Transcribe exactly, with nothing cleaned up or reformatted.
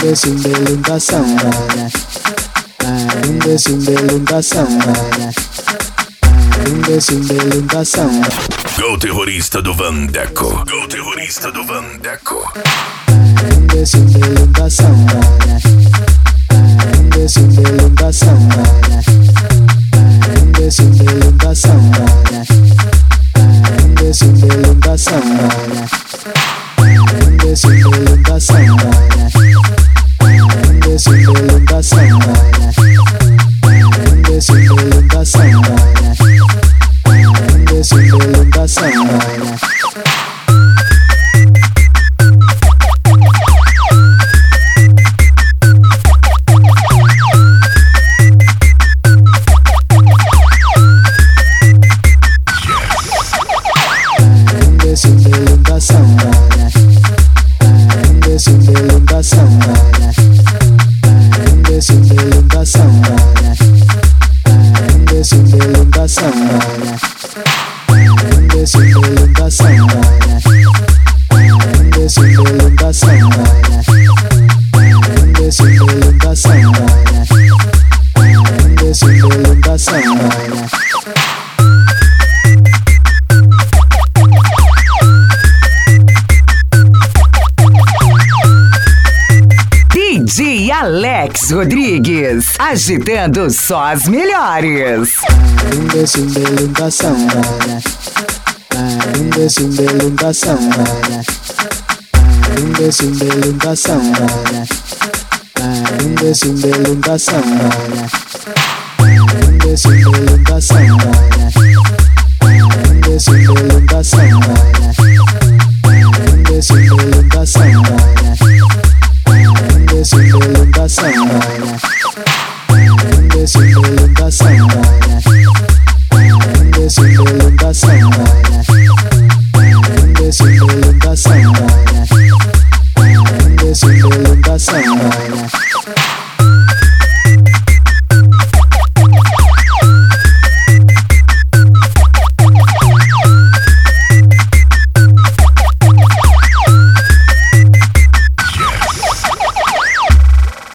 Sumbelunga Sarara, Arunga Sumbelunga Sarara, Arunga Sumbelunga Sarara. Go terrorista do Vandeco, Go terrorista do Vandeco. Arunga Sumbelunga Sarara, Arunga Sumbelunga Sarara, Arunga Sumbelunga Sarara, Arunga Sumbelunga Sarara, Arunga Sumbelunga Sarara. Sumbelunga Sarara, Arunga Sumbelunga Sarara, Arunga Sumbelunga Sarara. Arunga Sumbelunga Sarara, Arunga Sumbelunga Sarara. Sumbelunga Sarara, Arunga Sumbelunga Sarara, Arunga Sumbelunga Sarara, Arunga Sumbelunga Sarara, Arunga Sumbelunga Sarara, Arunga Sumbelunga Sarara. D J Alex Rodrigues, agitando só as melhores. Arunga Sumbelunga Sarara, Arunga Sumbelunga Sarara, Arunga Sumbelunga Sarara, Arunga Sumbelunga Sarara, Arunga Sumbelunga Sarara, Arunga Sumbelunga Sarara, Arunga Sumbelunga Sarara. Arunga Sumbelunga Sarara, Arunga Sumbelunga Sarara, Arunga Sumbelunga Sarara, Arunga Sumbelunga Sarara.